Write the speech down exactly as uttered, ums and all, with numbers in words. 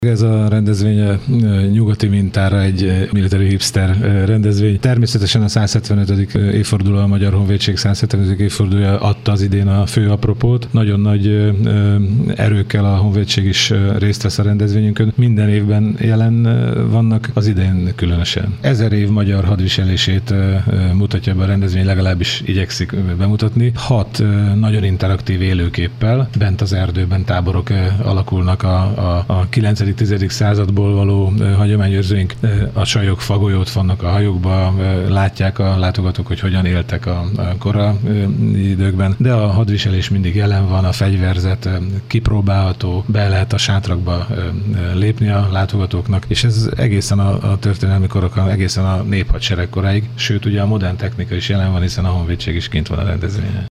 Ez a rendezvény nyugati mintára egy military hipster rendezvény. Természetesen a száz hetvenötödik évforduló, a Magyar Honvédség száz hetvenötödik évfordulója adta az idén a fő apropót. Nagyon nagy erőkkel a Honvédség is részt vesz a rendezvényünkön. Minden évben jelen vannak, az idén különösen. Ezer év magyar hadviselését mutatja be a rendezvény, legalábbis igyekszik bemutatni. Hat nagyon interaktív élőképpel, bent az erdőben táborok alakulnak a, a, a kilencedik-tizedik századból való hagyományőrzőink. A csajok fagolyót vannak a hajókba, látják a látogatók, hogy hogyan éltek a, a kora időkben, de a hadviselés mindig jelen van, a fegyverzet kipróbálható, be lehet a sátrakba lépni a látogatóknak, és ez egészen a, a történelmi korokon, egészen a néphadsereg koráig, sőt ugye a modern technika is jelen van, hiszen a honvédség is kint van a rendezvényen.